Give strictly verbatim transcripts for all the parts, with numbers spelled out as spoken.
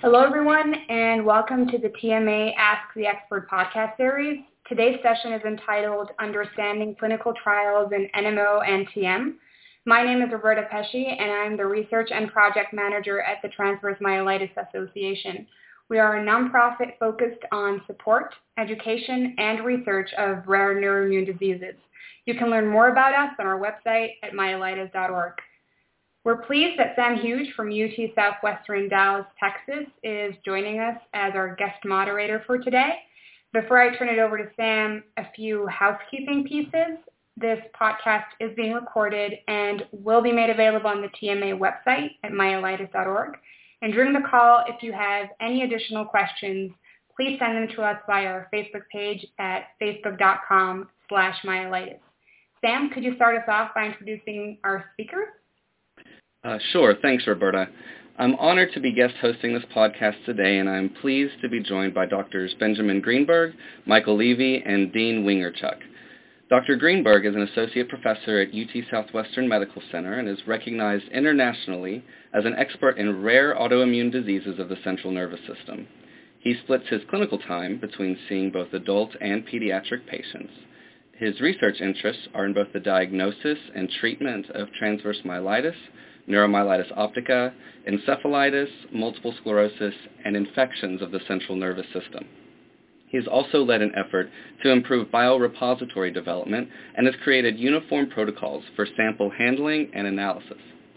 Hello, everyone, and welcome to the T M A Ask the Expert podcast series. Today's session is entitled Understanding Clinical Trials in N M O and T M. My name is Roberta Pesci, and I'm the Research and Project Manager at the Transverse Myelitis Association. We are a nonprofit focused on support, education, and research of rare neuroimmune diseases. You can learn more about us on our website at myelitis dot org. We're pleased that Sam Hughes from U T Southwestern Dallas, Texas, is joining us as our guest moderator for today. Before I turn it over to Sam, a few housekeeping pieces. This podcast is being recorded and will be made available on the T M A website at myelitis dot org. And during the call, if you have any additional questions, please send them to us via our Facebook page at facebook.com slash myelitis. Sam, could you start us off by introducing our speakers? Uh, sure. Thanks, Roberta. I'm honored to be guest hosting this podcast today, and I'm pleased to be joined by Doctors Benjamin Greenberg, Michael Levy, and Dean Wingerchuk. Doctor Greenberg is an associate professor at U T Southwestern Medical Center and is recognized internationally as an expert in rare autoimmune diseases of the central nervous system. He splits his clinical time between seeing both adult and pediatric patients. His research interests are in both the diagnosis and treatment of transverse myelitis, neuromyelitis optica, encephalitis, multiple sclerosis, and infections of the central nervous system. He has also led an effort to improve biorepository development and has created uniform protocols for sample handling and analysis.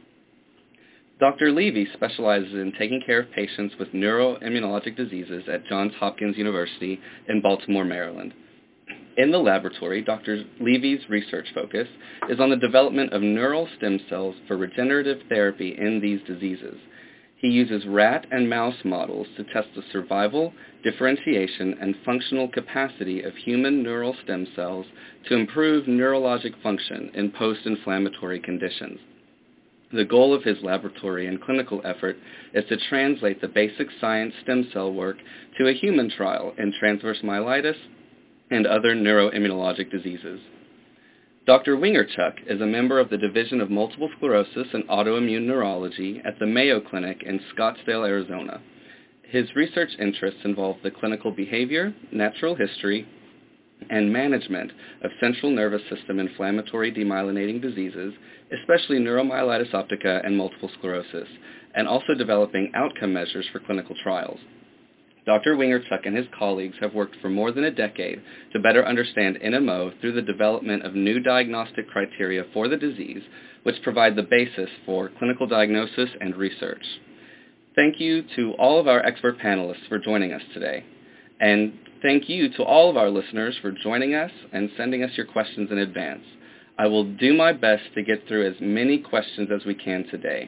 Doctor Levy specializes in taking care of patients with neuroimmunologic diseases at Johns Hopkins University in Baltimore, Maryland. In the laboratory, Doctor Levy's research focus is on the development of neural stem cells for regenerative therapy in these diseases. He uses rat and mouse models to test the survival, differentiation, and functional capacity of human neural stem cells to improve neurologic function in post-inflammatory conditions. The goal of his laboratory and clinical effort is to translate the basic science stem cell work to a human trial in transverse myelitis and other neuroimmunologic diseases. Doctor Wingerchuk is a member of the Division of Multiple Sclerosis and Autoimmune Neurology at the Mayo Clinic in Scottsdale, Arizona. His research interests involve the clinical behavior, natural history, and management of central nervous system inflammatory demyelinating diseases, especially neuromyelitis optica and multiple sclerosis, and also developing outcome measures for clinical trials. Doctor Wingerchuk and his colleagues have worked for more than a decade to better understand N M O through the development of new diagnostic criteria for the disease, which provide the basis for clinical diagnosis and research. Thank you to all of our expert panelists for joining us today. And thank you to all of our listeners for joining us and sending us your questions in advance. I will do my best to get through as many questions as we can today.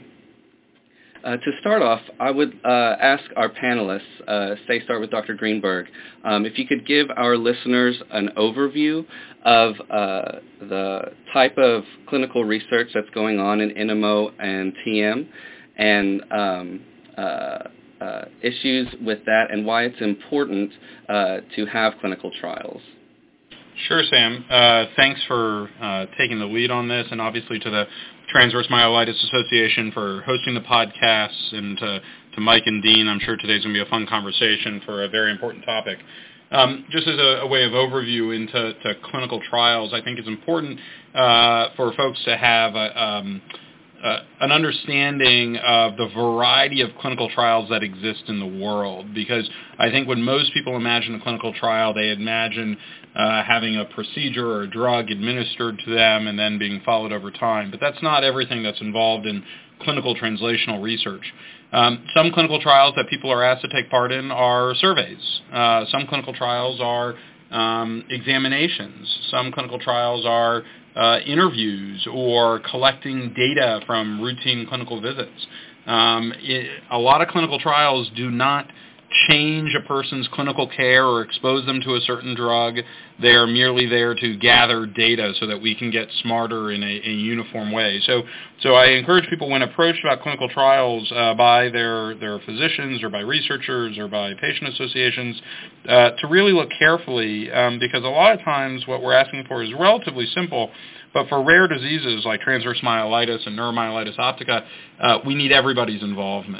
Uh, to start off, I would uh, ask our panelists, uh, say start with Doctor Greenberg, um, if you could give our listeners an overview of uh, the type of clinical research that's going on in N M O and T M and um, uh, uh, issues with that and why it's important uh, to have clinical trials. Sure, Sam. Uh, thanks for uh, taking the lead on this, and obviously to the Transverse Myelitis Association for hosting the podcasts, and to, to Mike and Dean. I'm sure today's going to be a fun conversation for a very important topic. Um, just as a, a way of overview into to clinical trials, I think it's important uh, for folks to have a, um, uh, an understanding of the variety of clinical trials that exist in the world, because I think when most people imagine a clinical trial, they imagine uh, having a procedure or a drug administered to them and then being followed over time. But that's not everything that's involved in clinical translational research. Um, some clinical trials that people are asked to take part in are surveys. Uh, some clinical trials are um, examinations. Some clinical trials are uh, interviews or collecting data from routine clinical visits. Um, it, a lot of clinical trials do not change a person's clinical care or expose them to a certain drug. They are merely there to gather data so that we can get smarter in a, a uniform way. So so I encourage people, when approached about clinical trials uh, by their, their physicians or by researchers or by patient associations, uh, to really look carefully, um, because a lot of times what we're asking for is relatively simple. But for rare diseases like transverse myelitis and neuromyelitis optica, uh, we need everybody's involvement.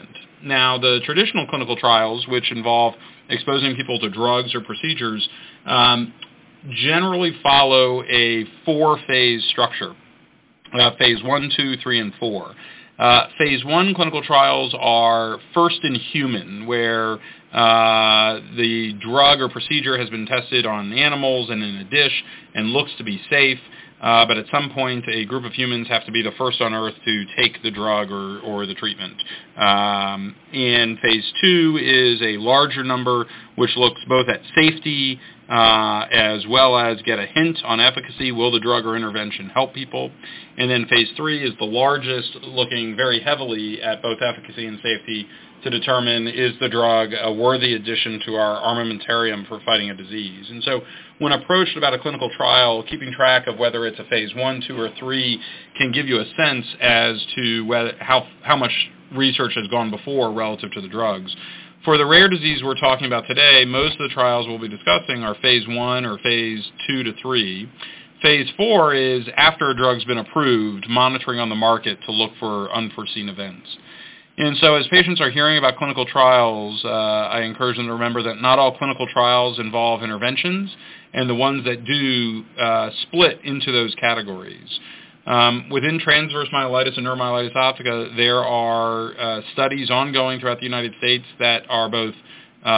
Now, the traditional clinical trials, which involve exposing people to drugs or procedures, um, generally follow a four-phase structure, uh, phase one, two, three, and four. Uh, phase one clinical trials are first in human, where uh, the drug or procedure has been tested on animals and in a dish and looks to be safe. Uh, but at some point, a group of humans have to be the first on Earth to take the drug or, or the treatment. Um, and phase two is a larger number, which looks both at safety uh, as well as get a hint on efficacy. Will the drug or intervention help people? And then phase three is the largest, looking very heavily at both efficacy and safety to determine, is the drug a worthy addition to our armamentarium for fighting a disease. And so when approached about a clinical trial, keeping track of whether it's a phase one, two, or three can give you a sense as to whether, how, how much research has gone before relative to the drugs. For the rare disease we're talking about today, most of the trials we'll be discussing are phase one or phase two to three. Phase four is after a drug's been approved, monitoring on the market to look for unforeseen events. And so as patients are hearing about clinical trials, uh, I encourage them to remember that not all clinical trials involve interventions, and the ones that do uh, split into those categories. Um, within transverse myelitis and neuromyelitis optica, there are uh, studies ongoing throughout the United States that are both uh,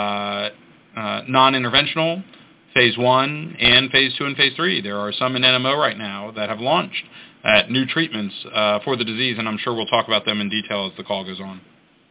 uh, non-interventional, phase one, and phase two and phase three. There are some in N M O right now that have launched at new treatments uh, for the disease, and I'm sure we'll talk about them in detail as the call goes on.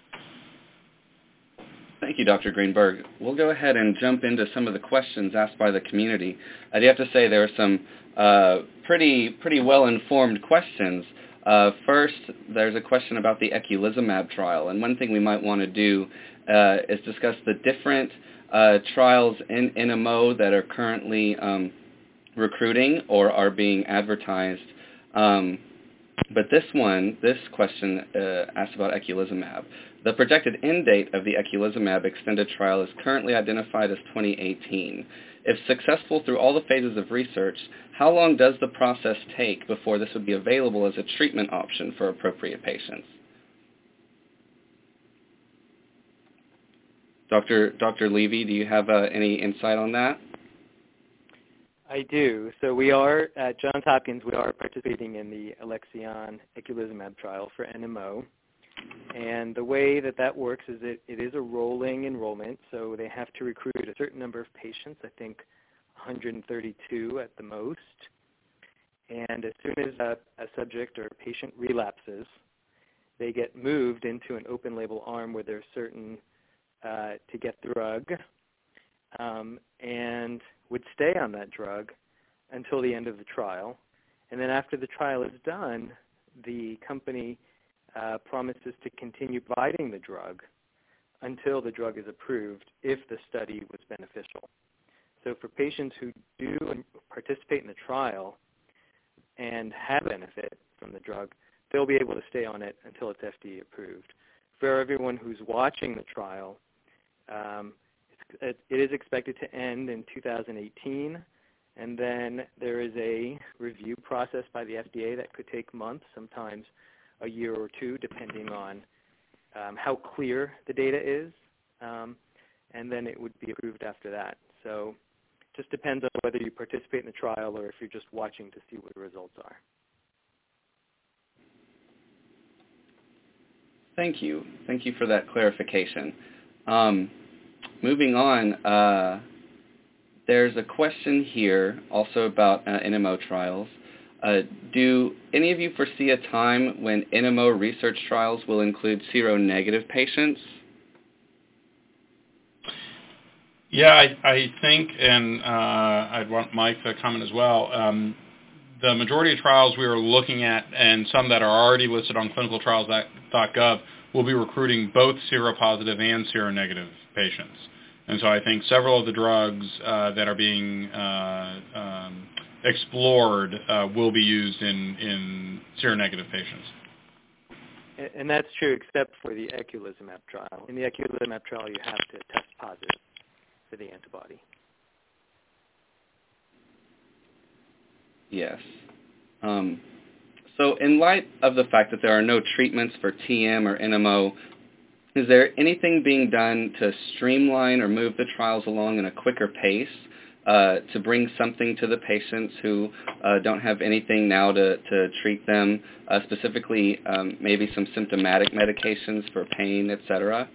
Thank you, Doctor Greenberg. We'll go ahead and jump into some of the questions asked by the community. I do have to say there are some uh, pretty pretty well-informed questions. Uh, first, there's a question about the eculizumab trial, and one thing we might want to do uh, is discuss the different uh, trials in N M O that are currently um, recruiting or are being advertised. Um, but this one, this question uh, asked about eculizumab. The projected end date of the eculizumab extended trial is currently identified as twenty eighteen. If successful through all the phases of research, how long does the process take before this would be available as a treatment option for appropriate patients? Doctor Doctor Levy, do you have uh, any insight on that? I do. So we are, at Johns Hopkins, we are participating in the Alexion eculizumab trial for N M O. And the way that that works is that it is a rolling enrollment, so they have to recruit a certain number of patients, I think one hundred thirty-two at the most. And as soon as a, a subject or a patient relapses, they get moved into an open label arm where they're certain uh, to get the drug um, and would stay on that drug until the end of the trial. And then after the trial is done, the company uh, promises to continue providing the drug until the drug is approved if the study was beneficial. So for patients who do participate in the trial and have benefit from the drug, they'll be able to stay on it until it's F D A approved. For everyone who's watching the trial, um, It is expected to end in two thousand eighteen, and then there is a review process by the F D A that could take months, sometimes a year or two, depending on um, how clear the data is, um, and then it would be approved after that. So it just depends on whether you participate in the trial or if you're just watching to see what the results are. Thank you. Thank you for that clarification. Um, Moving on, uh, there's a question here also about uh, N M O trials. Uh, do any of you foresee a time when N M O research trials will include seronegative patients? Yeah, I, I think, and uh, I'd want Mike to comment as well, um, the majority of trials we are looking at, and some that are already listed on clinical trials dot gov, will be recruiting both seropositive and seronegative patients. And so I think several of the drugs uh, that are being uh, um, explored uh, will be used in, in seronegative patients. And, and that's true except for the eculizumab trial. In the eculizumab trial, you have to test positive for the antibody. Yes. Um, so in light of the fact that there are no treatments for T M or N M O Is there anything being done to streamline or move the trials along in a quicker pace uh, to bring something to the patients who uh, don't have anything now to, to treat them, uh, specifically um, maybe some symptomatic medications for pain, et cetera?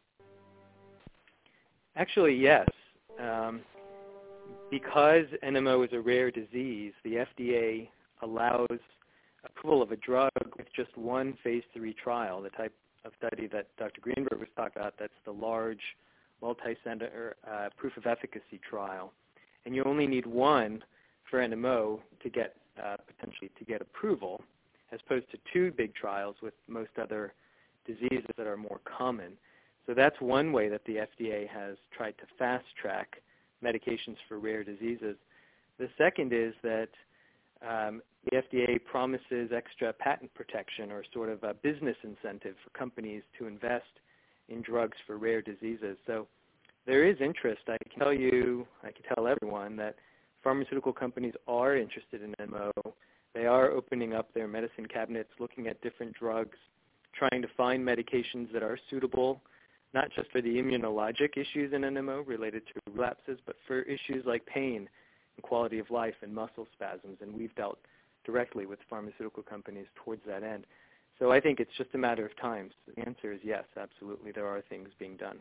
Actually, yes. Um, because N M O is a rare disease, the F D A allows approval of a drug with just one phase three trial, the type of study that Doctor Greenberg was talking about. That's the large multi-center uh, proof of efficacy trial. And you only need one for N M O to get uh, potentially to get approval, as opposed to two big trials with most other diseases that are more common. So that's one way that the F D A has tried to fast-track medications for rare diseases. The second is that um, the F D A promises extra patent protection, or sort of a business incentive for companies to invest in drugs for rare diseases. So there is interest. I can tell you, I can tell everyone that pharmaceutical companies are interested in N M O. They are opening up their medicine cabinets, looking at different drugs, trying to find medications that are suitable, not just for the immunologic issues in N M O related to relapses, but for issues like pain and quality of life and muscle spasms. And we've dealt directly with pharmaceutical companies towards that end. So I think it's just a matter of time. So the answer is yes, absolutely. There are things being done.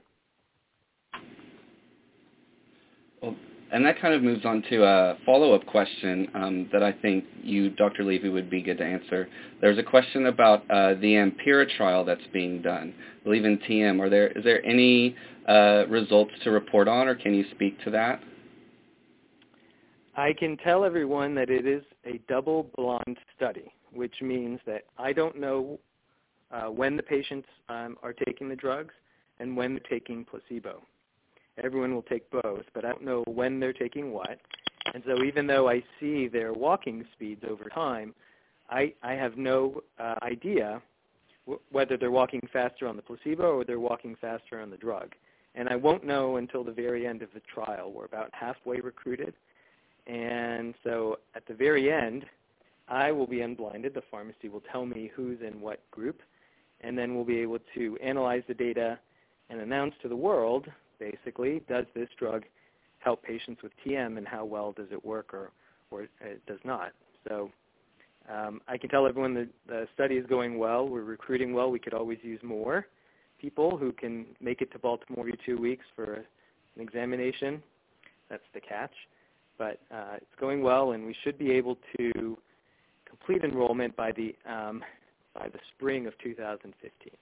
Well, and that kind of moves on to a follow-up question um, that I think you, Doctor Levy, would be good to answer. There's a question about uh, the AMPERA trial that's being done, I believe in T M. Are there, is there any uh, results to report on, or can you speak to that? I can tell everyone that it is a double-blind study, which means that I don't know uh, when the patients um, are taking the drugs and when they're taking placebo. Everyone will take both, but I don't know when they're taking what. And so even though I see their walking speeds over time, I, I have no uh, idea w- whether they're walking faster on the placebo or they're walking faster on the drug. And I won't know until the very end of the trial. We're about halfway recruited. And so at the very end, I will be unblinded. The pharmacy will tell me who's in what group, and then we'll be able to analyze the data and announce to the world, basically, does this drug help patients with T M, and how well does it work, or, or it does not. So um, I can tell everyone that the study is going well. We're recruiting well. We could always use more people who can make it to Baltimore every two weeks for an examination. That's the catch. But uh, it's going well, and we should be able to complete enrollment by the um, by the spring of two thousand fifteen.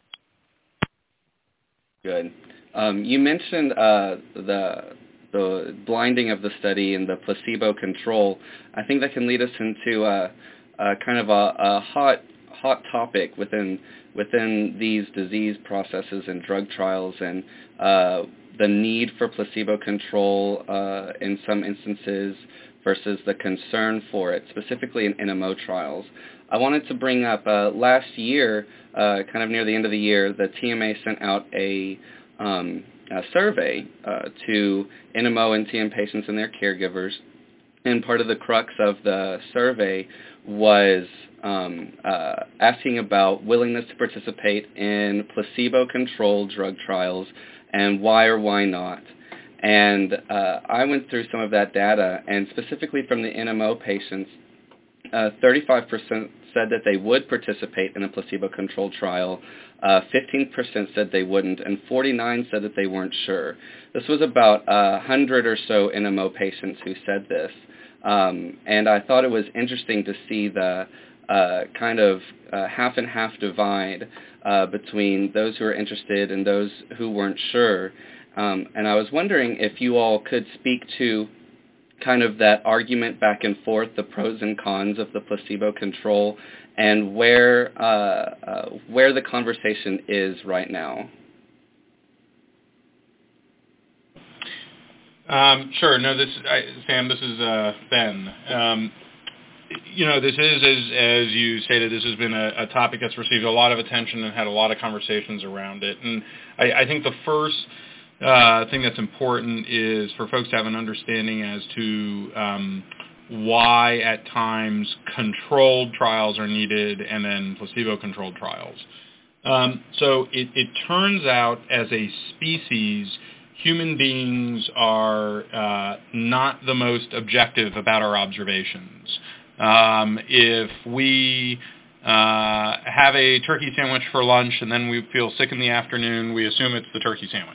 Good. Um, you mentioned uh, the the blinding of the study and the placebo control. I think that can lead us into a, a kind of a, a hot hot topic within within these disease processes and drug trials, and uh, the need for placebo control uh, in some instances versus the concern for it, specifically in N M O trials. I wanted to bring up uh, last year, uh, kind of near the end of the year, the T M A sent out a, um, a survey uh, to N M O and T M patients and their caregivers, and part of the crux of the survey was um, uh, asking about willingness to participate in placebo-controlled drug trials and why or why not. And uh, I went through some of that data, and specifically from the N M O patients, uh, thirty-five percent said that they would participate in a placebo-controlled trial, uh, fifteen percent said they wouldn't, and forty-nine said that they weren't sure. This was about one hundred or so N M O patients who said this, um, and I thought it was interesting to see the uh, kind of uh, half and half divide uh, between those who were interested and those who weren't sure. Um, and I was wondering if you all could speak to kind of that argument back and forth, the pros and cons of the placebo control, and where uh, uh, where the conversation is right now. Um, sure. No, this I, Sam. This is uh, Ben. Um, you know, this is, as, as you stated, this has been a, a topic that's received a lot of attention and had a lot of conversations around it. And I, I think the first uh, thing that's important is for folks to have an understanding as to um, why at times controlled trials are needed and then placebo-controlled trials. Um, so it, it turns out as a species, human beings are uh, not the most objective about our observations. Um, if we uh, have a turkey sandwich for lunch and then we feel sick in the afternoon, we assume it's the turkey sandwich.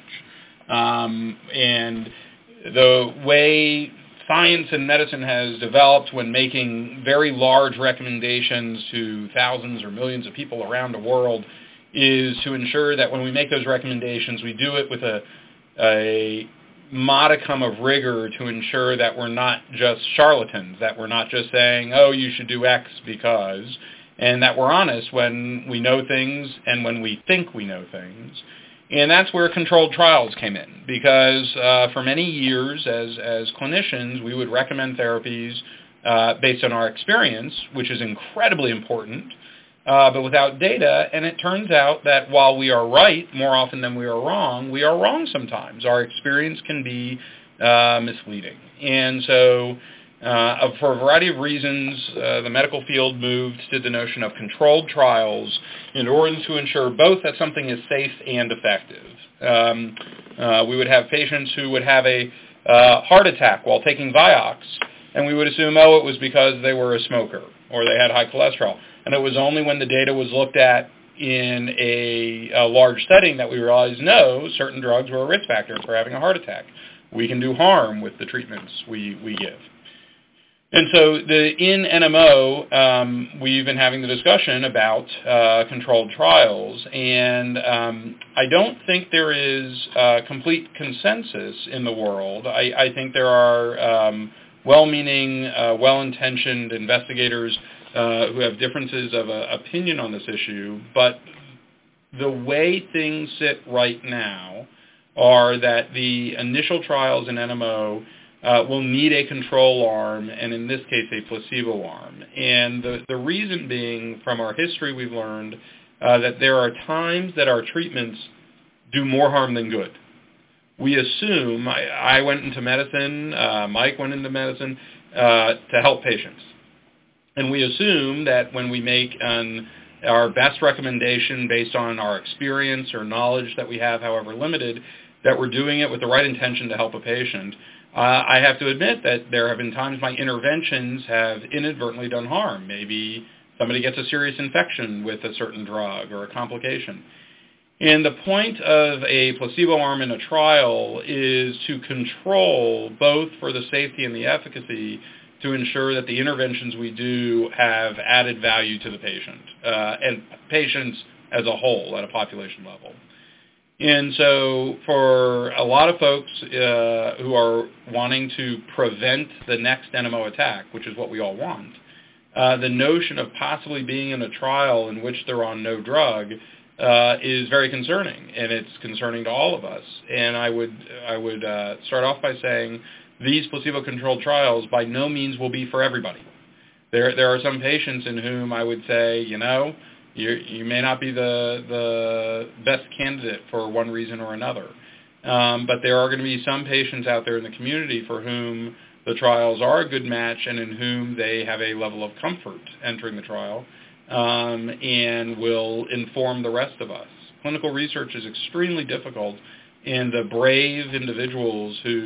Um, and the way science and medicine has developed when making very large recommendations to thousands or millions of people around the world is to ensure that when we make those recommendations, we do it with a, a modicum of rigor to ensure that we're not just charlatans, that we're not just saying, oh, you should do X because, and that we're honest when we know things and when we think we know things. And that's where controlled trials came in, because uh, for many years as, as clinicians, we would recommend therapies uh, based on our experience, which is incredibly important, uh, but without data. And it turns out that while we are right more often than we are wrong, we are wrong sometimes. Our experience can be uh, misleading. And so Uh, for a variety of reasons, uh, the medical field moved to the notion of controlled trials in order to ensure both that something is safe and effective. Um, uh, we would have patients who would have a uh, heart attack while taking Vioxx, and we would assume, oh, it was because they were a smoker or they had high cholesterol. And it was only when the data was looked at in a, a large setting that we realized, no, certain drugs were a risk factor for having a heart attack. We can do harm with the treatments we, we give. And so the, in N M O, um, we've been having the discussion about uh, controlled trials, and um, I don't think there is uh, complete consensus in the world. I, I think there are um, well-meaning, uh, well-intentioned investigators uh, who have differences of uh, opinion on this issue, but the way things sit right now are that the initial trials in N M O Uh, will need a control arm, and in this case, a placebo arm. And the, the reason being, from our history, we've learned uh, that there are times that our treatments do more harm than good. We assume, I, I went into medicine, uh, Mike went into medicine uh, to help patients. And we assume that when we make an, our best recommendation based on our experience or knowledge that we have, however limited, that we're doing it with the right intention to help a patient. Uh, I have to admit that there have been times my interventions have inadvertently done harm. Maybe somebody gets a serious infection with a certain drug or a complication. And the point of a placebo arm in a trial is to control both for the safety and the efficacy to ensure that the interventions we do have added value to the patient uh, and patients as a whole at a population level. And so for a lot of folks uh, who are wanting to prevent the next N M O attack, which is what we all want, uh, the notion of possibly being in a trial in which they're on no drug uh, is very concerning, and it's concerning to all of us. And I would, I would uh, start off by saying these placebo-controlled trials by no means will be for everybody. There, there are some patients in whom I would say, you know, You, you may not be the, the best candidate for one reason or another. Um, but there are going to be some patients out there in the community for whom the trials are a good match and in whom they have a level of comfort entering the trial um, and will inform the rest of us. Clinical research is extremely difficult, and the brave individuals who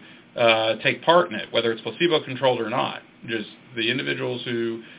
uh, take part in it, whether it's placebo-controlled or not, just the individuals who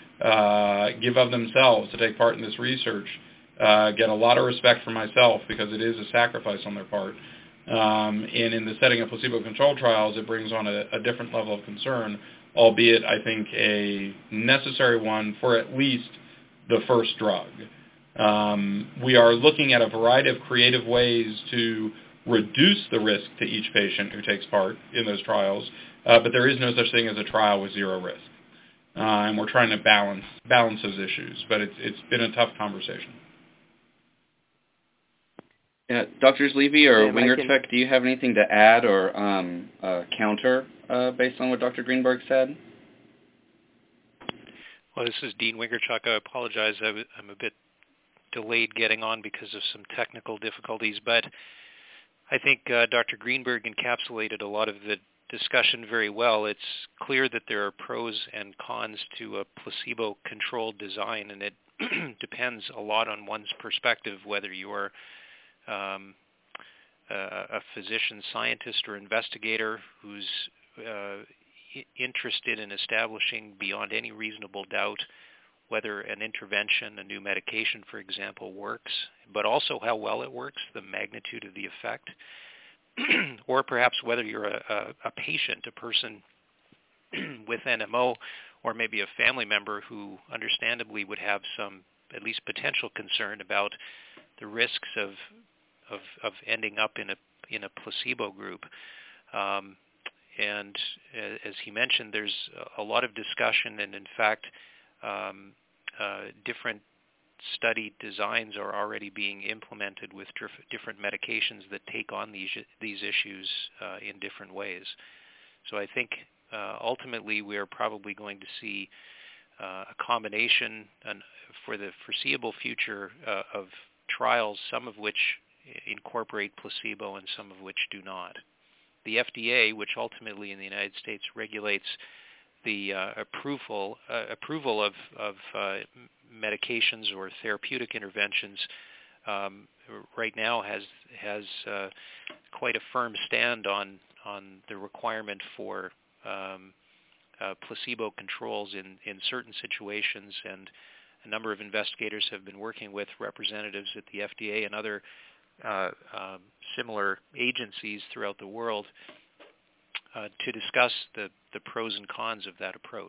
Uh, give of themselves to take part in this research, uh, get a lot of respect from myself because it is a sacrifice on their part. Um, and in the setting of placebo-controlled trials, it brings on a, a different level of concern, albeit, I think, a necessary one for at least the first drug. Um, we are looking at a variety of creative ways to reduce the risk to each patient who takes part in those trials, uh, but there is no such thing as a trial with zero risk. Uh, and we're trying to balance balance those issues, but it's it's been a tough conversation. Yeah, Doctors Levy or yeah, Wingerchuk, do you have anything to add or um, uh, counter uh, based on what Doctor Greenberg said? Well, this is Dean Wingerchuk. I apologize. I'm a bit delayed getting on because of some technical difficulties, but I think uh, Doctor Greenberg encapsulated a lot of the discussion very well. It's clear that there are pros and cons to a placebo-controlled design, and it depends a lot on one's perspective, whether you're um, a physician, scientist, or investigator who's uh, I- interested in establishing beyond any reasonable doubt whether an intervention, a new medication, for example, works, but also how well it works, the magnitude of the effect, or perhaps whether you're a, a, a patient, a person with N M O, or maybe a family member who understandably would have some at least potential concern about the risks of of, of ending up in a in a placebo group. Um, and as he mentioned, there's a lot of discussion, and in fact, um, uh, different study designs are already being implemented with dif- different medications that take on these these issues uh, in different ways. So I think uh, ultimately we are probably going to see uh, a combination and for the foreseeable future uh, of trials, some of which incorporate placebo and some of which do not. The F D A, which ultimately in the United States regulates the uh, approval uh, approval of, of uh, medications or therapeutic interventions, um, right now has has uh, quite a firm stand on on the requirement for um, uh, placebo controls in, in certain situations, and a number of investigators have been working with representatives at the F D A and other uh, um, similar agencies throughout the world uh, to discuss the, the pros and cons of that approach.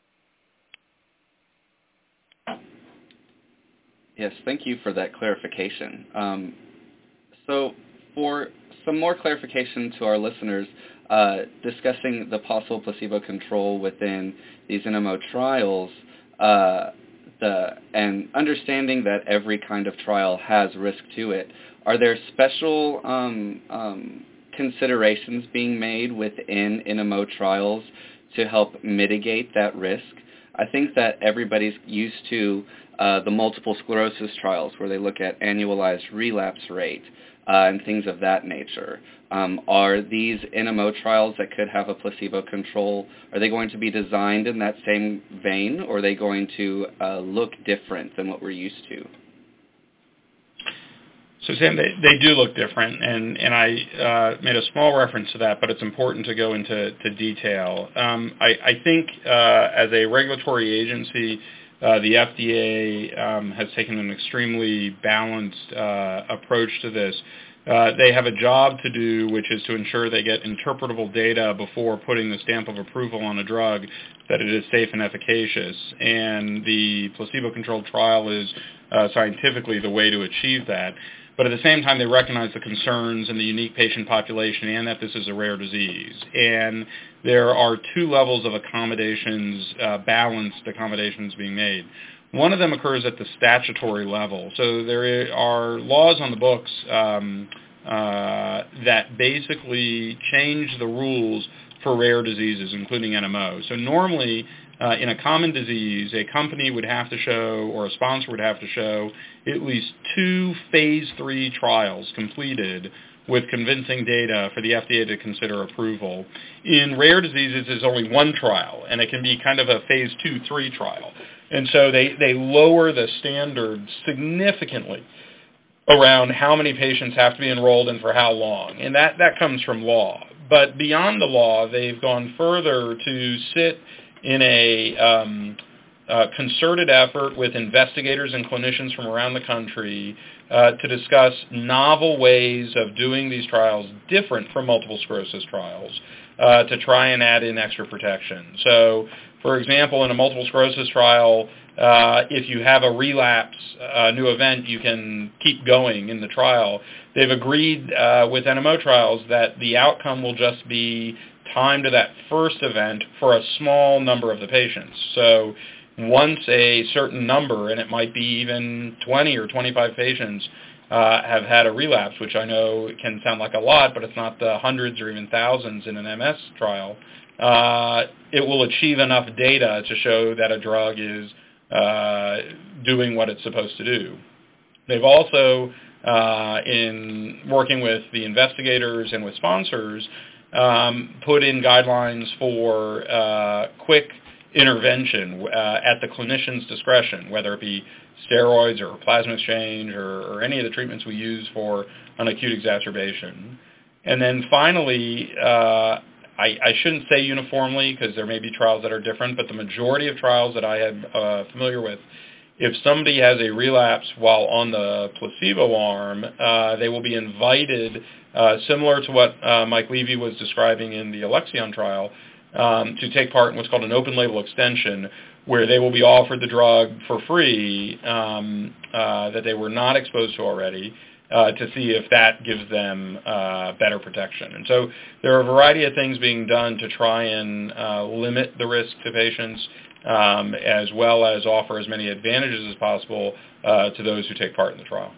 Yes, thank you for that clarification. Um, so for some more clarification to our listeners, uh, discussing the possible placebo control within these N M O trials, uh, the, and understanding that every kind of trial has risk to it, are there special um, um, considerations being made within N M O trials to help mitigate that risk? I think that everybody's used to uh, the multiple sclerosis trials where they look at annualized relapse rate uh, and things of that nature. Um, are these N M O trials that could have a placebo control, are they going to be designed in that same vein, or are they going to uh, look different than what we're used to? So, Sam, they, they do look different, and, and I uh, made a small reference to that, but it's important to go into to detail. Um, I, I think uh, as a regulatory agency, uh, the F D A um, has taken an extremely balanced uh, approach to this. Uh, they have a job to do, which is to ensure they get interpretable data before putting the stamp of approval on a drug, that it is safe and efficacious. And the placebo-controlled trial is uh, scientifically the way to achieve that. But at the same time, they recognize the concerns and the unique patient population and that this is a rare disease. And there are two levels of accommodations, uh, balanced accommodations being made. One of them occurs at the statutory level. So there are laws on the books um, uh, that basically change the rules for rare diseases, including N M O. So normally, uh, in a common disease, a company would have to show, or a sponsor would have to show, at least two phase three trials completed with convincing data for the F D A to consider approval. In rare diseases, there's only one trial, and it can be kind of a phase two, three trial. And so they, they lower the standards significantly around how many patients have to be enrolled and for how long. And that, that comes from law. But beyond the law, they've gone further to sit in a um, uh, concerted effort with investigators and clinicians from around the country uh, to discuss novel ways of doing these trials different from multiple sclerosis trials uh, to try and add in extra protection. So, for example, in a multiple sclerosis trial, uh, if you have a relapse, a new event, you can keep going in the trial. They've agreed uh, with N M O trials that the outcome will just be time to that first event for a small number of the patients. So once a certain number, and it might be even twenty or twenty-five patients, uh, have had a relapse, which I know can sound like a lot, but it's not the hundreds or even thousands in an M S trial, uh, it will achieve enough data to show that a drug is uh, doing what it's supposed to do. They've also, uh, in working with the investigators and with sponsors, um, put in guidelines for uh, quick intervention uh, at the clinician's discretion, whether it be steroids or plasma exchange or, or any of the treatments we use for an acute exacerbation. And then finally, uh, I, I shouldn't say uniformly because there may be trials that are different, but the majority of trials that I am uh, familiar with, if somebody has a relapse while on the placebo arm, uh, they will be invited, uh, similar to what uh, Mike Levy was describing in the Alexion trial, um, to take part in what's called an open-label extension, where they will be offered the drug for free um, uh, that they were not exposed to already, uh, to see if that gives them uh, better protection. And so there are a variety of things being done to try and uh, limit the risk to patients, um, as well as offer as many advantages as possible uh, to those who take part in the trial.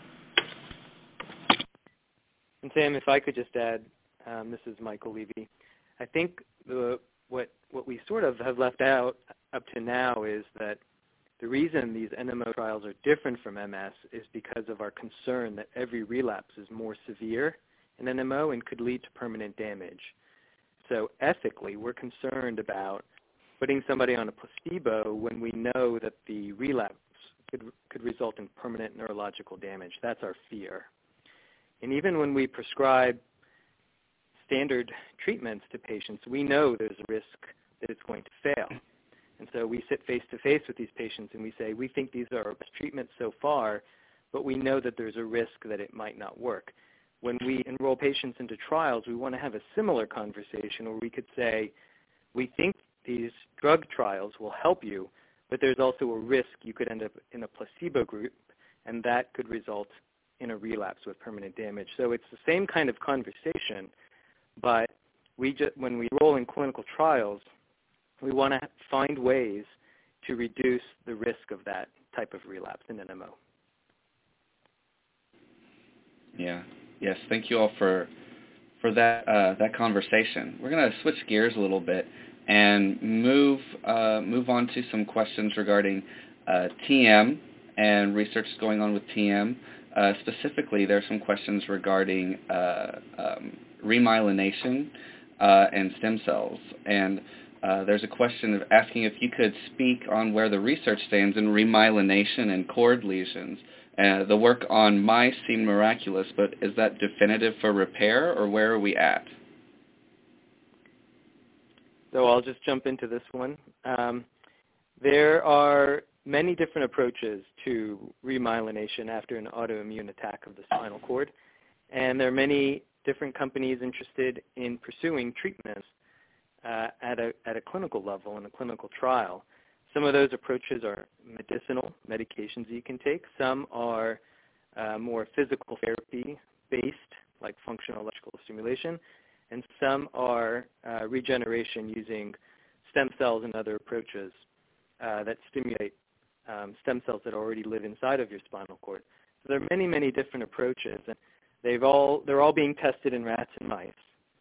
And Sam, if I could just add, um, this is Michael Levy. I think the, what what we sort of have left out up to now is that the reason these N M O trials are different from M S is because of our concern that every relapse is more severe in N M O and could lead to permanent damage. So ethically, we're concerned about putting somebody on a placebo when we know that the relapse could, could result in permanent neurological damage. That's our fear. And even when we prescribe standard treatments to patients, we know there's a risk that it's going to fail. And so we sit face-to-face with these patients and we say, we think these are our best treatments so far, but we know that there's a risk that it might not work. When we enroll patients into trials, we want to have a similar conversation where we could say, we think these drug trials will help you, but there's also a risk you could end up in a placebo group, and that could result in a relapse with permanent damage. So it's the same kind of conversation, but we just, when we roll in clinical trials, we want to find ways to reduce the risk of that type of relapse in N M O. Yeah. Yes. Thank you all for for that uh, that conversation. We're going to switch gears a little bit and move uh, move on to some questions regarding uh, T M and research going on with T M. Uh, specifically, there are some questions regarding uh, um, remyelination uh, and stem cells. And uh, there's a question of asking if you could speak on where the research stands in remyelination and cord lesions. Uh, the work on mice seemed miraculous, but is that definitive for repair, or where are we at? So I'll just jump into this one. Um, there are many different approaches to remyelination after an autoimmune attack of the spinal cord, and there are many different companies interested in pursuing treatments uh, at a at a clinical level in a clinical trial. Some of those approaches are medicinal, medications you can take. Some are uh, more physical therapy-based, like functional electrical stimulation, and some are uh, regeneration using stem cells and other approaches uh, that stimulate um, stem cells that already live inside of your spinal cord. So there are many, many different approaches, and they've all they're all being tested in rats and mice.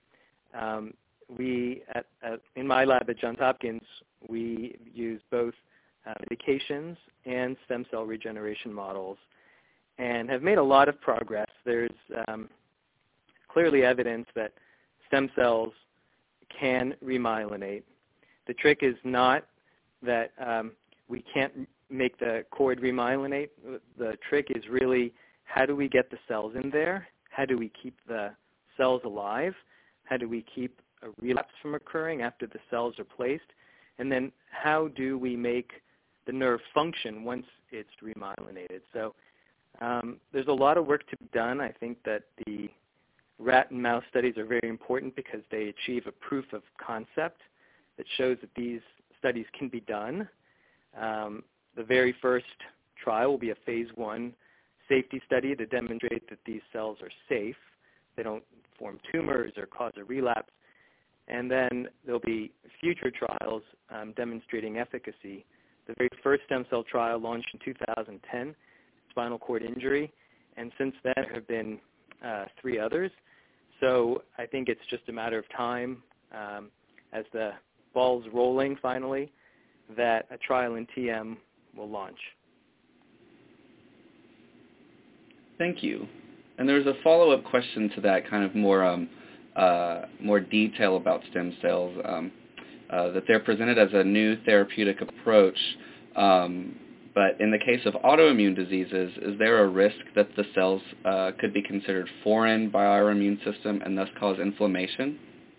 Um, we at, at, in my lab at Johns Hopkins, we use both uh, medications and stem cell regeneration models, and have made a lot of progress. There's um, clearly evidence that stem cells can remyelinate. The trick is not that um, we can't make the cord remyelinate. The trick is really, how do we get the cells in there? How do we keep the cells alive? How do we keep a relapse from occurring after the cells are placed? And then how do we make the nerve function once it's remyelinated? So um, there's a lot of work to be done. I think that the rat and mouse studies are very important because they achieve a proof of concept that shows that these studies can be done. Um, the very first trial will be a phase one safety study to demonstrate that these cells are safe. They don't form tumors or cause a relapse. And then there'll be future trials um, demonstrating efficacy. The very first stem cell trial launched in two thousand ten, spinal cord injury, and since then there have been uh, three others. So I think it's just a matter of time um, as the ball's rolling finally that a trial in T M will launch. Thank you. And there's a follow-up question to that, kind of more um, uh, more detail about stem cells. Um, uh, that they're presented as a new therapeutic approach. Um, but in the case of autoimmune diseases, is there a risk that the cells uh, could be considered foreign by our immune system and thus cause inflammation?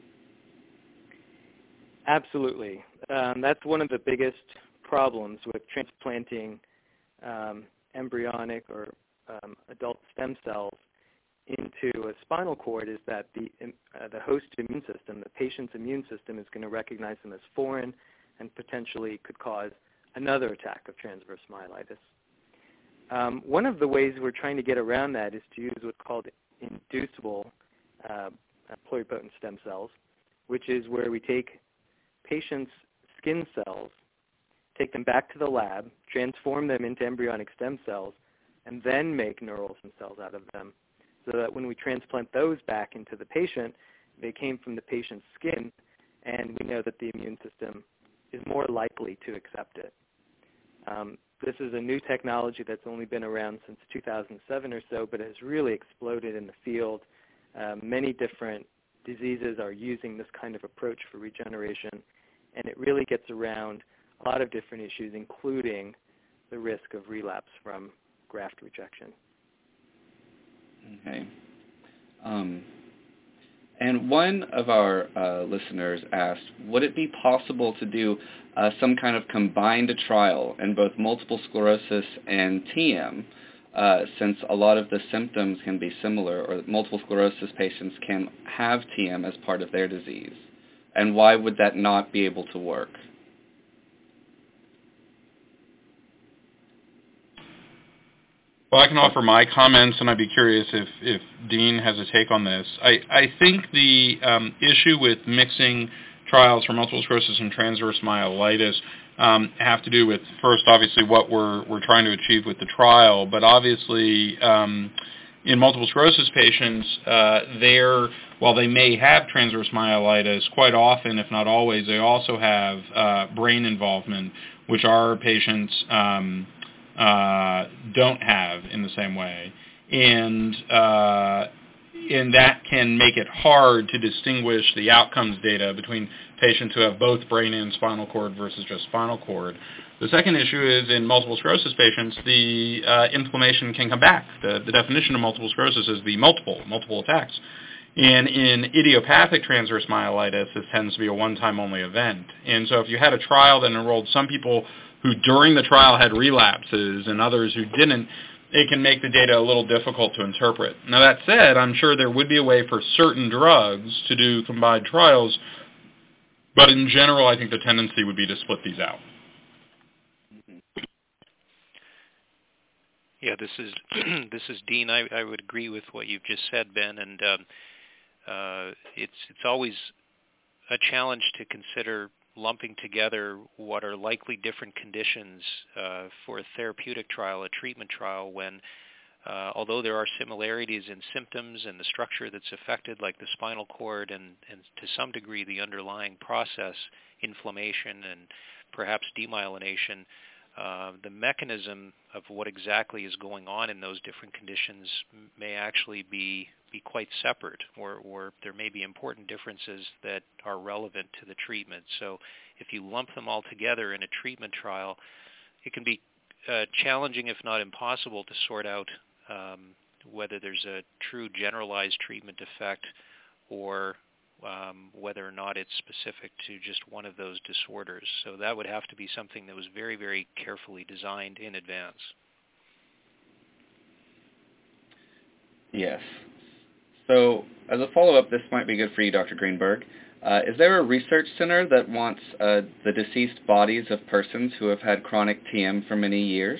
Absolutely. Um, that's one of the biggest problems with transplanting um, embryonic or um, adult stem cells into a spinal cord is that the uh, the host immune system, the patient's immune system, is going to recognize them as foreign and potentially could cause another attack of transverse myelitis. Um, one of the ways we're trying to get around that is to use what's called inducible uh, pluripotent stem cells, which is where we take patients' skin cells, take them back to the lab, transform them into embryonic stem cells, and then make neural stem cells out of them, so that when we transplant those back into the patient, they came from the patient's skin, and we know that the immune system is more likely to accept it. Um, this is a new technology that's only been around since two thousand seven or so, but has really exploded in the field. Uh, many different diseases are using this kind of approach for regeneration, and it really gets around a lot of different issues, including the risk of relapse from graft rejection. Okay. Um, and one of our uh, listeners asked, would it be possible to do uh, some kind of combined trial in both multiple sclerosis and T M, uh, since a lot of the symptoms can be similar, or multiple sclerosis patients can have T M as part of their disease? And why would that not be able to work? Well, I can offer my comments, and I'd be curious if, if Dean has a take on this. I, I think the um, issue with mixing trials for multiple sclerosis and transverse myelitis um, have to do with, first, obviously, what we're, we're trying to achieve with the trial, but obviously um, in multiple sclerosis patients, uh, they're, while they may have transverse myelitis, quite often, if not always, they also have uh, brain involvement, which our patients um, Uh, don't have in the same way, and uh, and that can make it hard to distinguish the outcomes data between patients who have both brain and spinal cord versus just spinal cord. The second issue is in multiple sclerosis patients, the uh, inflammation can come back. The, the definition of multiple sclerosis is the multiple, multiple attacks. And in idiopathic transverse myelitis, this tends to be a one-time only event. And so if you had a trial that enrolled some people who during the trial had relapses and others who didn't, it can make the data a little difficult to interpret. Now that said, I'm sure there would be a way for certain drugs to do combined trials, but in general I think the tendency would be to split these out. Yeah, this is this is Dean. I, I would agree with what you've just said, Ben, and um, uh, it's it's always a challenge to consider lumping together what are likely different conditions uh, for a therapeutic trial, a treatment trial, when uh, although there are similarities in symptoms and the structure that's affected, like the spinal cord and, and to some degree the underlying process, inflammation and perhaps demyelination, uh, the mechanism of what exactly is going on in those different conditions may actually be be quite separate, or, or there may be important differences that are relevant to the treatment. So if you lump them all together in a treatment trial, it can be uh, challenging, if not impossible, to sort out um, whether there's a true generalized treatment effect or um, whether or not it's specific to just one of those disorders. So that would have to be something that was very, very carefully designed in advance. Yes. So as a follow-up, this might be good for you, Doctor Greenberg. Uh, is there a research center that wants uh, the deceased bodies of persons who have had chronic T M for many years?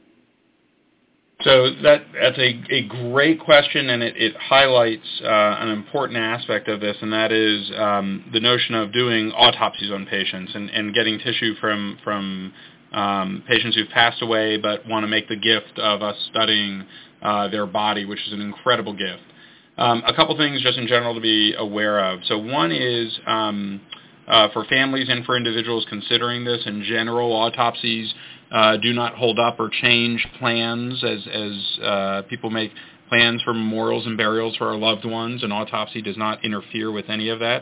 So that that's a, a great question, and it, it highlights uh, an important aspect of this, and that is um, the notion of doing autopsies on patients and, and getting tissue from, from um, patients who've passed away but want to make the gift of us studying uh, their body, which is an incredible gift. Um, a couple things just in general to be aware of. So one is um, uh, for families and for individuals considering this, in general, autopsies uh, do not hold up or change plans as, as uh, people make plans for memorials and burials for our loved ones. An autopsy does not interfere with any of that.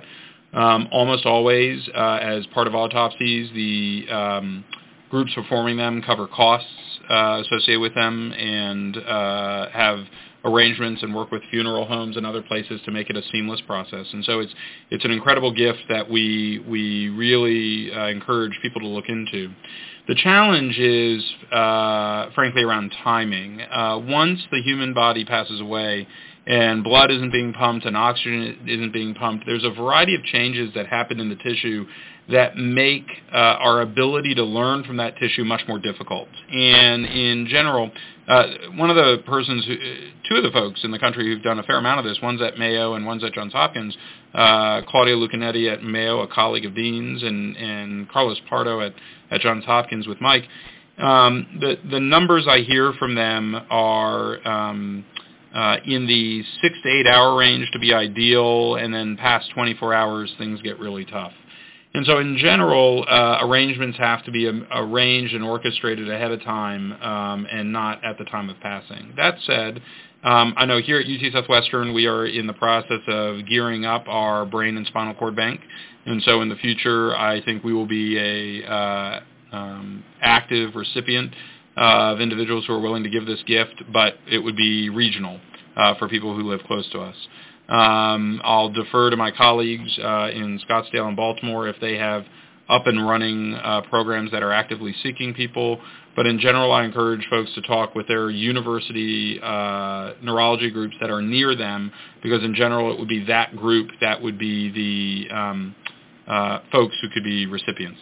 Um, almost always, uh, as part of autopsies, the um, groups performing them cover costs uh, associated with them and uh, have arrangements and work with funeral homes and other places to make it a seamless process. And so it's it's an incredible gift that we we really uh, encourage people to look into. The challenge is, uh, frankly, around timing. Uh, once the human body passes away and blood isn't being pumped and oxygen isn't being pumped, there's a variety of changes that happen in the tissue that make uh, our ability to learn from that tissue much more difficult. And in general, uh, one of the persons, who, two of the folks in the country who've done a fair amount of this, one's at Mayo and one's at Johns Hopkins, uh, Claudia Lucanetti at Mayo, a colleague of Dean's, and, and Carlos Pardo at, at Johns Hopkins with Mike. Um, the, the numbers I hear from them are um, uh, in the six to eight hour range to be ideal, and then past twenty-four hours, things get really tough. And so in general, uh, arrangements have to be um, arranged and orchestrated ahead of time um, and not at the time of passing. That said, um, I know here at U T Southwestern we are in the process of gearing up our brain and spinal cord bank. And so in the future, I think we will be a uh, um, active recipient uh, of individuals who are willing to give this gift, but it would be regional uh, for people who live close to us. Um, I'll defer to my colleagues uh, in Scottsdale and Baltimore if they have up and running uh, programs that are actively seeking people. But in general, I encourage folks to talk with their university uh, neurology groups that are near them, because in general it would be that group that would be the um, uh, folks who could be recipients.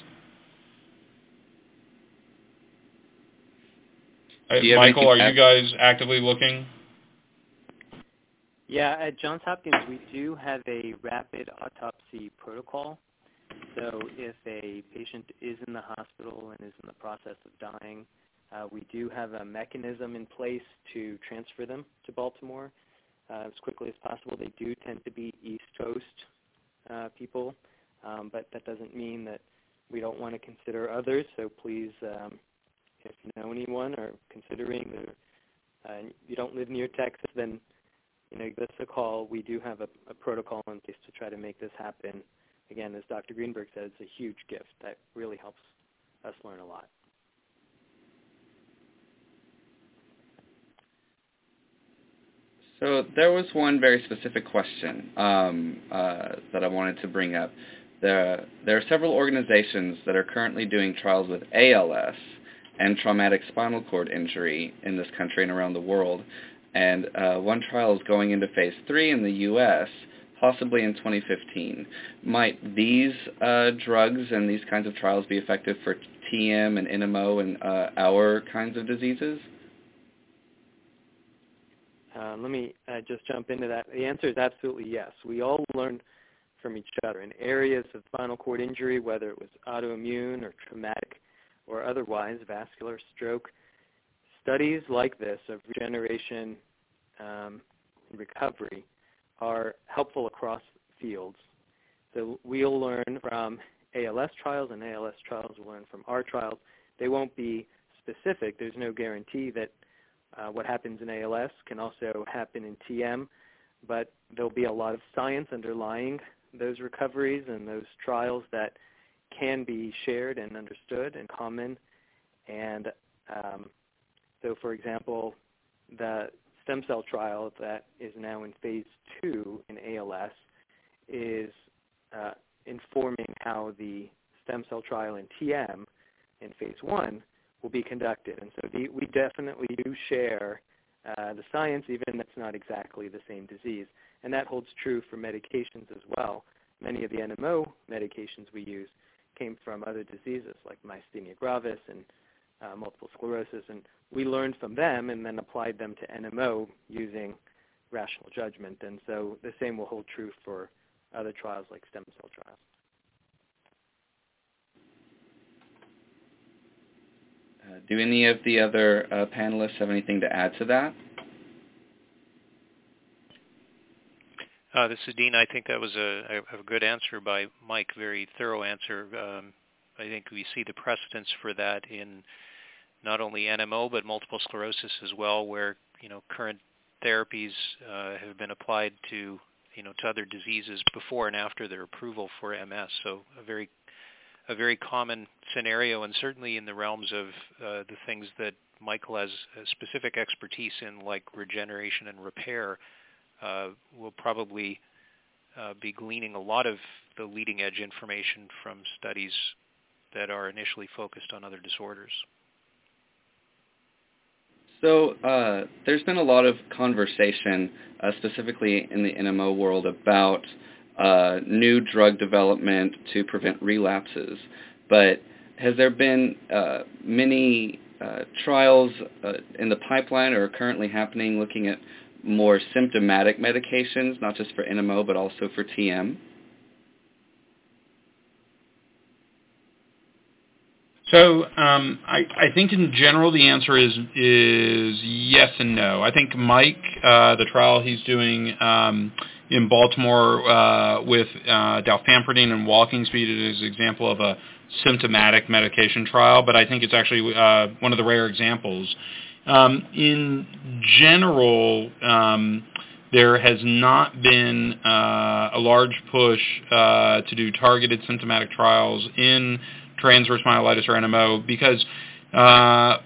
Uh, Michael, are you guys actively looking? Yeah, at Johns Hopkins, we do have a rapid autopsy protocol. So if a patient is in the hospital and is in the process of dying, uh, we do have a mechanism in place to transfer them to Baltimore uh, as quickly as possible. They do tend to be East Coast uh, people, um, but that doesn't mean that we don't want to consider others. So please, um, if you know anyone or considering, the, uh, you don't live near Texas, then you know, give us a call. We do have a, a protocol in place to try to make this happen. Again, as Doctor Greenberg said, it's a huge gift that really helps us learn a lot. So there was one very specific question um, uh, that I wanted to bring up. There, there are several organizations that are currently doing trials with A L S and traumatic spinal cord injury in this country and around the world. And uh, one trial is going into phase three in the U S, possibly in twenty fifteen. Might these uh, drugs and these kinds of trials be effective for T M and N M O and uh, our kinds of diseases? Uh, let me uh, just jump into that. The answer is absolutely yes. We all learn from each other in areas of spinal cord injury, whether it was autoimmune or traumatic or otherwise, vascular, stroke. Studies like this of regeneration um, and recovery are helpful across fields. So we'll learn from A L S trials, and A L S trials will learn from our trials. They won't be specific. There's no guarantee that uh, what happens in A L S can also happen in T M, but there'll be a lot of science underlying those recoveries and those trials that can be shared and understood and common. And um, So, for example, the stem cell trial that is now in phase two in A L S is uh, informing how the stem cell trial in T M in phase one will be conducted. And so the, we definitely do share uh, the science, even if it's not exactly the same disease. And that holds true for medications as well. Many of the N M O medications we use came from other diseases like myasthenia gravis and Uh, multiple sclerosis, and we learned from them and then applied them to N M O using rational judgment. And so the same will hold true for other trials like stem cell trials. Uh, do any of the other uh, panelists have anything to add to that? Uh, this is Dean. I think that was a, a good answer by Mike, very thorough answer. Um, I think we see the precedence for that in not only N M O but multiple sclerosis as well, where you know current therapies uh, have been applied to you know, to other diseases before and after their approval for M S. So a very a very common scenario, and certainly in the realms of uh, the things that Michael has a specific expertise in, like regeneration and repair, uh, will probably uh, be gleaning a lot of the leading edge information from studies that are initially focused on other disorders. So uh, there's been a lot of conversation, uh, specifically in the N M O world, about uh, new drug development to prevent relapses. But has there been uh, many uh, trials uh, in the pipeline or currently happening looking at more symptomatic medications, not just for N M O but also for T M? So um, I, I think in general the answer is is yes and no. I think Mike, uh, the trial he's doing um, in Baltimore uh, with uh, dalfampridine and walking speed is an example of a symptomatic medication trial, but I think it's actually uh, one of the rare examples. Um, in general, um, there has not been uh, a large push uh, to do targeted symptomatic trials in transverse myelitis or N M O because uh,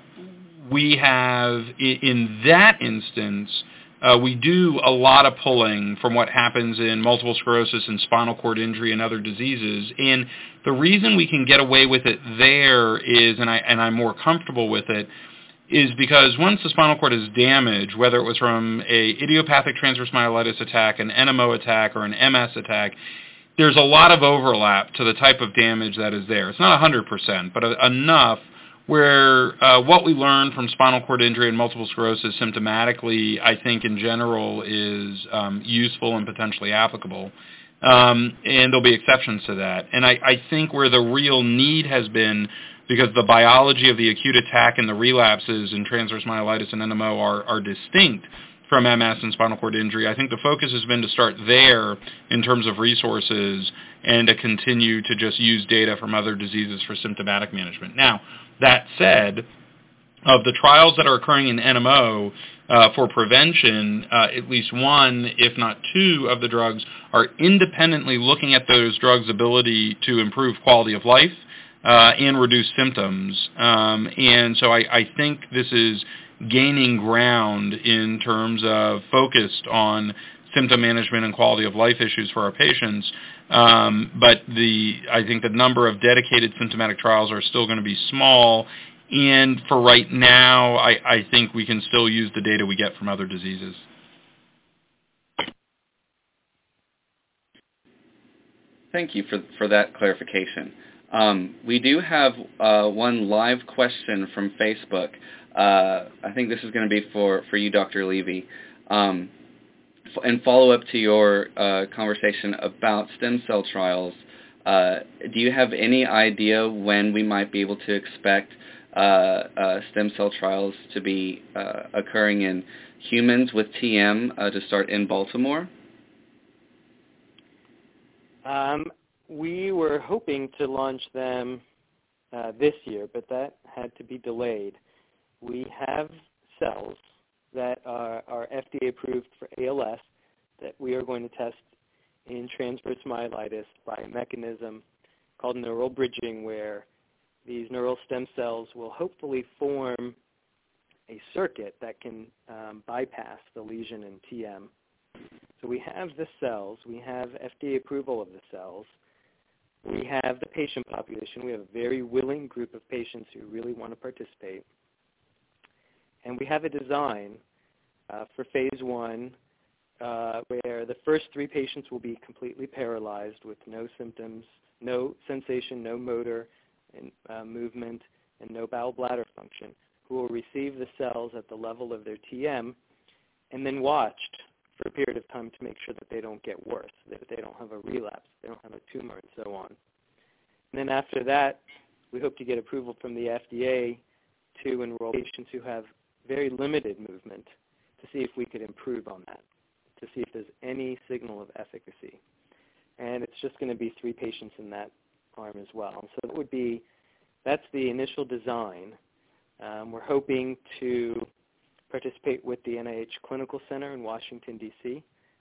we have, in that instance, uh, we do a lot of pulling from what happens in multiple sclerosis and spinal cord injury and other diseases. And the reason we can get away with it there is, and, I, and I'm more comfortable with it, is because once the spinal cord is damaged, whether it was from a idiopathic transverse myelitis attack, an N M O attack, or an M S attack, there's a lot of overlap to the type of damage that is there. It's not one hundred percent, but enough where uh, what we learn from spinal cord injury and multiple sclerosis symptomatically, I think in general, is um, useful and potentially applicable. Um, and there'll be exceptions to that. And I, I think where the real need has been, because the biology of the acute attack and the relapses in transverse myelitis and N M O are, are distinct from M S and spinal cord injury, I think the focus has been to start there in terms of resources and to continue to just use data from other diseases for symptomatic management. Now, that said, of the trials that are occurring in N M O uh, for prevention, uh, at least one, if not two, of the drugs are independently looking at those drugs' ability to improve quality of life uh, and reduce symptoms. Um, and so I, I think this is gaining ground in terms of focused on symptom management and quality of life issues for our patients. Um, but the I think the number of dedicated symptomatic trials are still going to be small. And for right now, I, I think we can still use the data we get from other diseases. Thank you for, for that clarification. Um, we do have uh, one live question from Facebook. Uh, I think this is going to be for, for you, Doctor Levy. Um, f- and follow up to your uh, conversation about stem cell trials, uh, do you have any idea when we might be able to expect uh, uh, stem cell trials to be uh, occurring in humans with T M uh, to start in Baltimore? Um, we were hoping to launch them uh, this year, but that had to be delayed. We have cells that are, are F D A approved for A L S that we are going to test in transverse myelitis by a mechanism called neural bridging, where these neural stem cells will hopefully form a circuit that can um, bypass the lesion in T M. So we have the cells. We have F D A approval of the cells. We have the patient population. We have a very willing group of patients who really want to participate. And we have a design uh, for phase one uh, where the first three patients will be completely paralyzed with no symptoms, no sensation, no motor and uh, movement, and no bowel bladder function, who will receive the cells at the level of their T M and then watched for a period of time to make sure that they don't get worse, that they don't have a relapse, they don't have a tumor, and so on. And then after that, we hope to get approval from the F D A to enroll patients who have very limited movement to see if we could improve on that, to see if there's any signal of efficacy. And it's just going to be three patients in that arm as well. And so that would be, that's the initial design. Um, we're hoping to participate with the N I H Clinical Center in Washington, D C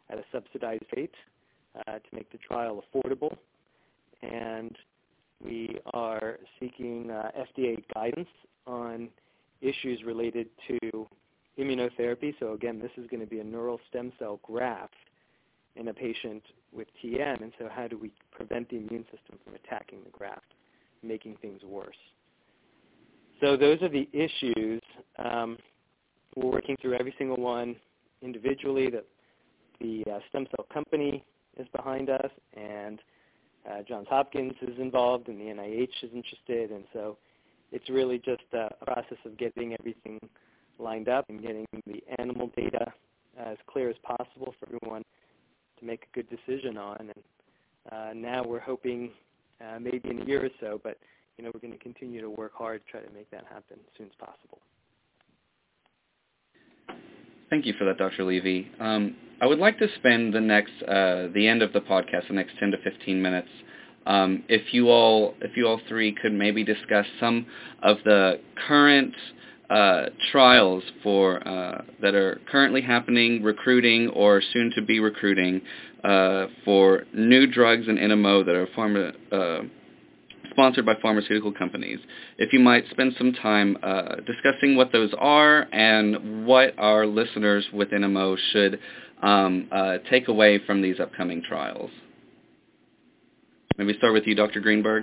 at a subsidized rate uh, to make the trial affordable. And we are seeking uh, F D A guidance on issues related to immunotherapy. So again, this is going to be a neural stem cell graft in a patient with T M, and so how do we prevent the immune system from attacking the graft, making things worse? So those are the issues. Um, we're working through every single one individually. The, the uh, stem cell company is behind us, and uh, Johns Hopkins is involved, and the N I H is interested, and so it's really just a process of getting everything lined up and getting the animal data as clear as possible for everyone to make a good decision on. And uh, now we're hoping uh, maybe in a year or so, but you know, we're going to continue to work hard to try to make that happen as soon as possible. Thank you for that, Doctor Levy. Um, I would like to spend the next, uh, the end of the podcast, the next ten to fifteen minutes, um, if you all, if you all three could maybe discuss some of the current uh, trials for uh, that are currently happening, recruiting, or soon to be recruiting uh, for new drugs and N M O that are pharma. Uh, sponsored by pharmaceutical companies. If you might spend some time uh, discussing what those are and what our listeners with N M O should um, uh, take away from these upcoming trials. Maybe start with you, Doctor Greenberg.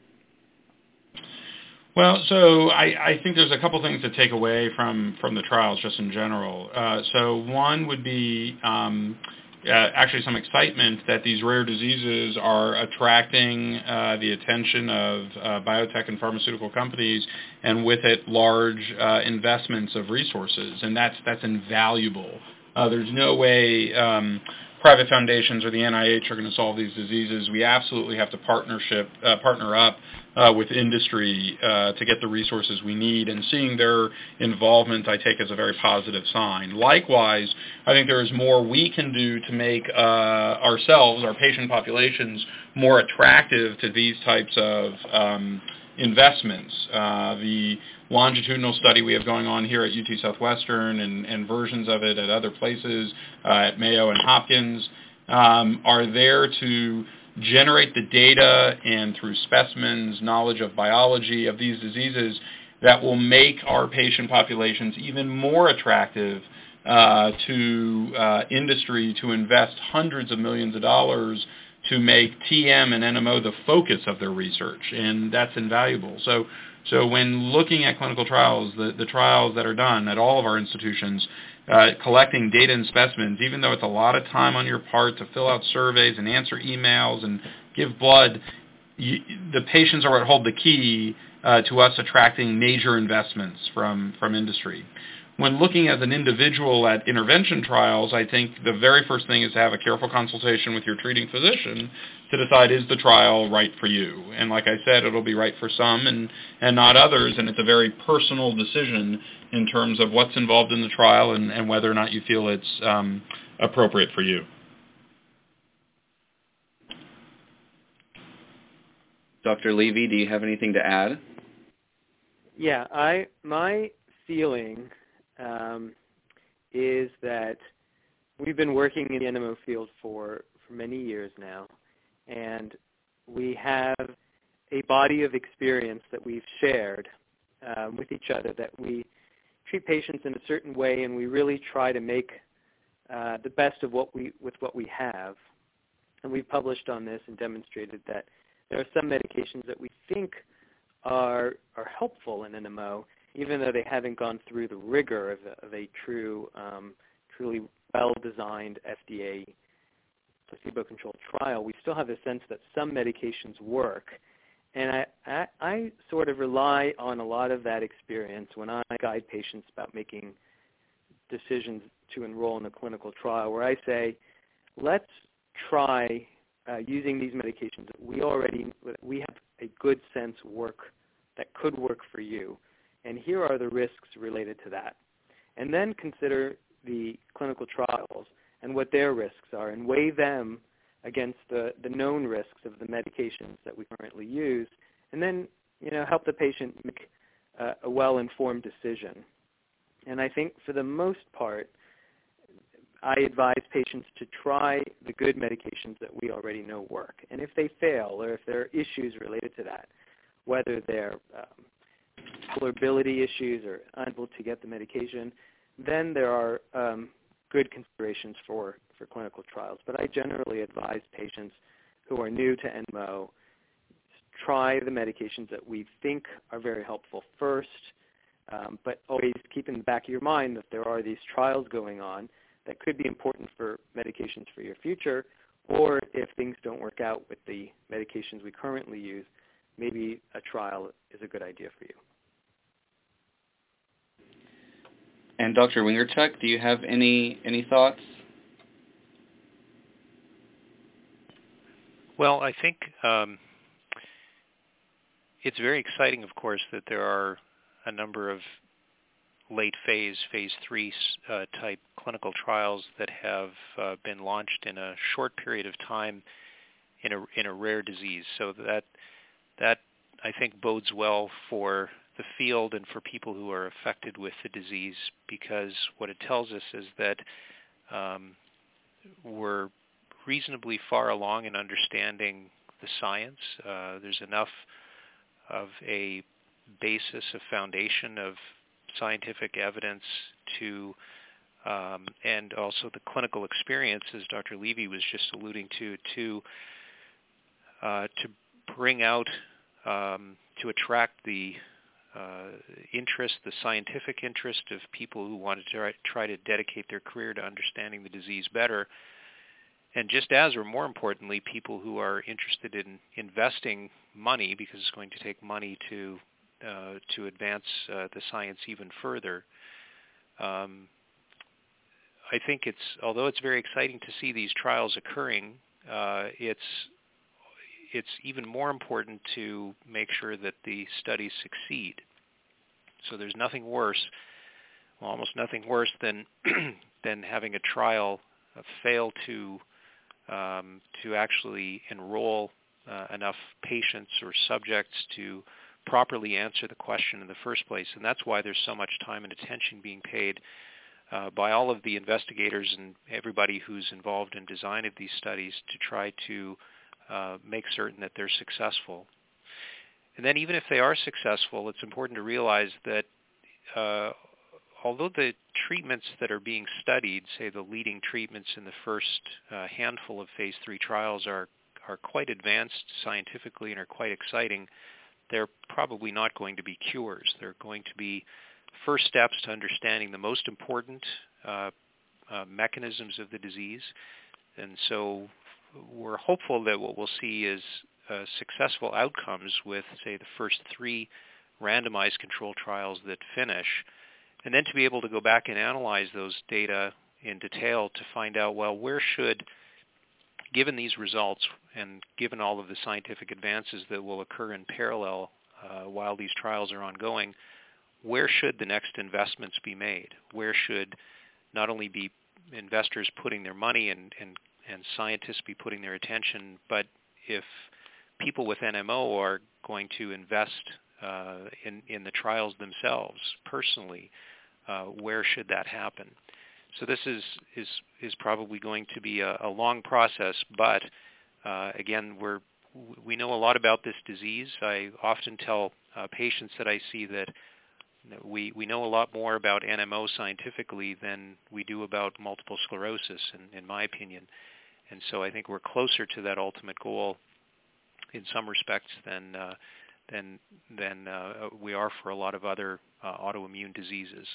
Well, so I, I think there's a couple things to take away from, from the trials just in general. Uh, so one would be um, Uh, actually some excitement that these rare diseases are attracting uh, the attention of uh, biotech and pharmaceutical companies, and with it large uh, investments of resources, and that's that's invaluable. Uh, there's no way um, private foundations or the N I H are going to solve these diseases. We absolutely have to partnership uh, partner up uh, with industry uh, to get the resources we need, and seeing their involvement I take as a very positive sign. Likewise, I think there is more we can do to make uh, ourselves, our patient populations, more attractive to these types of um, investments. Uh, the longitudinal study we have going on here at U T Southwestern and, and versions of it at other places, uh, at Mayo and Hopkins, um, are there to generate the data and through specimens, knowledge of biology of these diseases that will make our patient populations even more attractive uh, to uh, industry to invest hundreds of millions of dollars to make T M and N M O the focus of their research, and that's invaluable. So, so when looking at clinical trials, the, the trials that are done at all of our institutions, uh, collecting data and specimens, even though it's a lot of time on your part to fill out surveys and answer emails and give blood, you, the patients are what hold the key uh, to us attracting major investments from, from industry. When looking as an individual at intervention trials, I think the very first thing is to have a careful consultation with your treating physician to decide, is the trial right for you? And like I said, it'll be right for some and, and not others, and it's a very personal decision in terms of what's involved in the trial and, and whether or not you feel it's um, appropriate for you. Doctor Levy, do you have anything to add? Yeah, I my feeling Um, is that we've been working in the N M O field for, for many years now, and we have a body of experience that we've shared um, with each other, that we treat patients in a certain way, and we really try to make uh, the best of what we with what we have. And we've published on this and demonstrated that there are some medications that we think are are helpful in N M O, even though they haven't gone through the rigor of a, of a true, um, truly well-designed F D A placebo-controlled trial. We still have a sense that some medications work. And I, I, I sort of rely on a lot of that experience when I guide patients about making decisions to enroll in a clinical trial, where I say, let's try uh, using these medications that we already, we have a good sense work, that could work for you. And here are the risks related to that. And then consider the clinical trials and what their risks are, and weigh them against the, the known risks of the medications that we currently use, and then, you know, help the patient make uh, a well-informed decision. And I think for the most part, I advise patients to try the good medications that we already know work. And if they fail or if there are issues related to that, whether they're um, tolerability issues or unable to get the medication, then there are um, good considerations for, for clinical trials. But I generally advise patients who are new to N M O, try the medications that we think are very helpful first, um, but always keep in the back of your mind that there are these trials going on that could be important for medications for your future, or if things don't work out with the medications we currently use, maybe a trial is a good idea for you. And Doctor Wingerchuk, do you have any any thoughts? Well, I think um, it's very exciting, of course, that there are a number of late phase, phase three uh, type clinical trials that have uh, been launched in a short period of time in a in a rare disease. So that that I think bodes well for the field and for people who are affected with the disease, because what it tells us is that um, we're reasonably far along in understanding the science. Uh, there's enough of a basis, a foundation of scientific evidence to, um, and also the clinical experience, as Doctor Levy was just alluding to, to uh, to bring out, um, to attract the uh, interest, the scientific interest of people who want to try, try to dedicate their career to understanding the disease better. And just as, or more importantly, people who are interested in investing money, because it's going to take money to uh, to advance uh, the science even further. Um, I think it's, although it's very exciting to see these trials occurring, uh, it's it's even more important to make sure that the studies succeed. So there's nothing worse, well, almost nothing worse than than having a trial uh, fail to um, to actually enroll uh, enough patients or subjects to properly answer the question in the first place. And that's why there's so much time and attention being paid uh, by all of the investigators and everybody who's involved in design of these studies to try to uh, make certain that they're successful. And then even if they are successful, it's important to realize that uh, although the treatments that are being studied, say the leading treatments in the first uh, handful of phase three trials are, are quite advanced scientifically and are quite exciting, they're probably not going to be cures. They're going to be first steps to understanding the most important uh, uh, mechanisms of the disease. And so we're hopeful that what we'll see is uh, successful outcomes with, say, the first three randomized controlled trials that finish, and then to be able to go back and analyze those data in detail to find out, well, where should, given these results and given all of the scientific advances that will occur in parallel uh, while these trials are ongoing, where should the next investments be made? Where should not only be investors putting their money and, and, and scientists be putting their attention, but if people with N M O are going to invest uh, in, in the trials themselves personally, uh, where should that happen? So this is, is, is probably going to be a, a long process, but uh, again, we're, we know a lot about this disease. I often tell uh, patients that I see that we, we know a lot more about N M O scientifically than we do about multiple sclerosis, in, in my opinion. And so I think we're closer to that ultimate goal in some respects than, uh, than, than uh, we are for a lot of other uh, autoimmune diseases.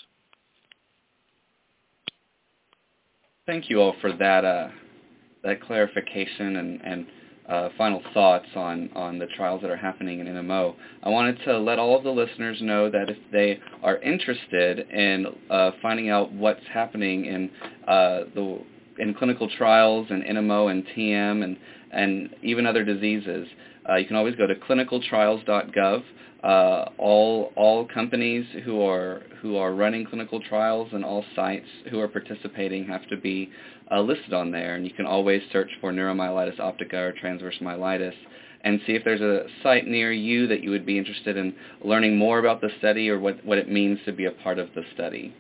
Thank you all for that uh, that clarification and, and uh, final thoughts on, on the trials that are happening in N M O. I wanted to let all of the listeners know that if they are interested in uh, finding out what's happening in uh, the in clinical trials and N M O and T M and, and even other diseases, uh, you can always go to clinical trials dot gov. Uh, all all companies who are who are running clinical trials and all sites who are participating have to be uh, listed on there, and you can always search for neuromyelitis optica or transverse myelitis and see if there's a site near you that you would be interested in learning more about the study or what, what it means to be a part of the study.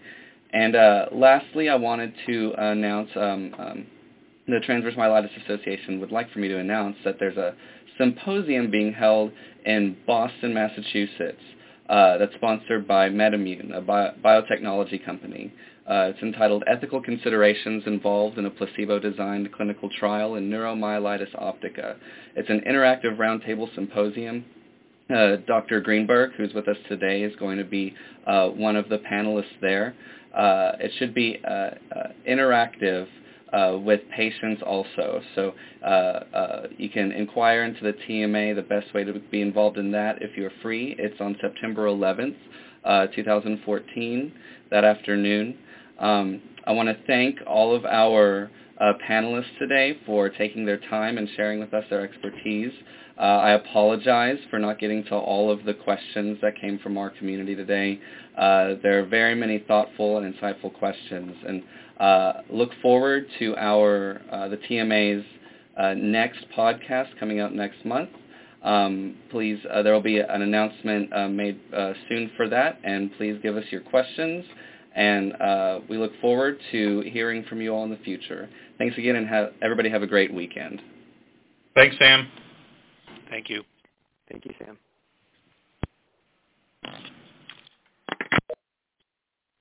And uh, lastly, I wanted to announce, um, um, the Transverse Myelitis Association would like for me to announce that there's a symposium being held in Boston, Massachusetts, uh, that's sponsored by MedImmune, a bio- biotechnology company. Uh, it's entitled Ethical Considerations Involved in a Placebo-Designed Clinical Trial in Neuromyelitis Optica. It's an interactive roundtable symposium. Uh, Doctor Greenberg, who's with us today, is going to be uh, one of the panelists there. Uh, it should be uh, uh, interactive uh, with patients also. So uh, uh, you can inquire into the T M A, the best way to be involved in that if you're free. It's on September eleventh, uh, two thousand fourteen, that afternoon. Um, I want to thank all of our uh, panelists today for taking their time and sharing with us their expertise. Uh, I apologize for not getting to all of the questions that came from our community today. Uh, there are very many thoughtful and insightful questions, and uh, look forward to our uh, the T M A's uh, next podcast coming out next month. Um, please, uh, there will be an announcement uh, made uh, soon for that, and please give us your questions. And uh, we look forward to hearing from you all in the future. Thanks again, and have, everybody have a great weekend. Thanks, Sam. Thank you. Thank you, Sam.